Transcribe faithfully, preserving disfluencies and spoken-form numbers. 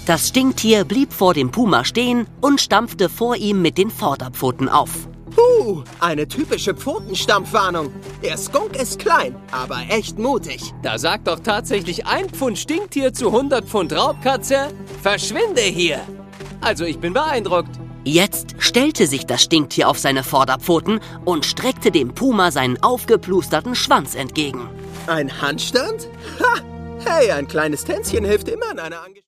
Das Stinktier blieb vor dem Puma stehen und stampfte vor ihm mit den Vorderpfoten auf. Puh, eine typische Pfotenstampfwarnung. Der Skunk ist klein, aber echt mutig. Da sagt doch tatsächlich ein Pfund Stinktier zu hundert Pfund Raubkatze: Verschwinde hier! Also ich bin beeindruckt. Jetzt stellte sich das Stinktier auf seine Vorderpfoten und streckte dem Puma seinen aufgeplusterten Schwanz entgegen. Ein Handstand? Ha! Hey, ein kleines Tänzchen hilft immer in einer Ange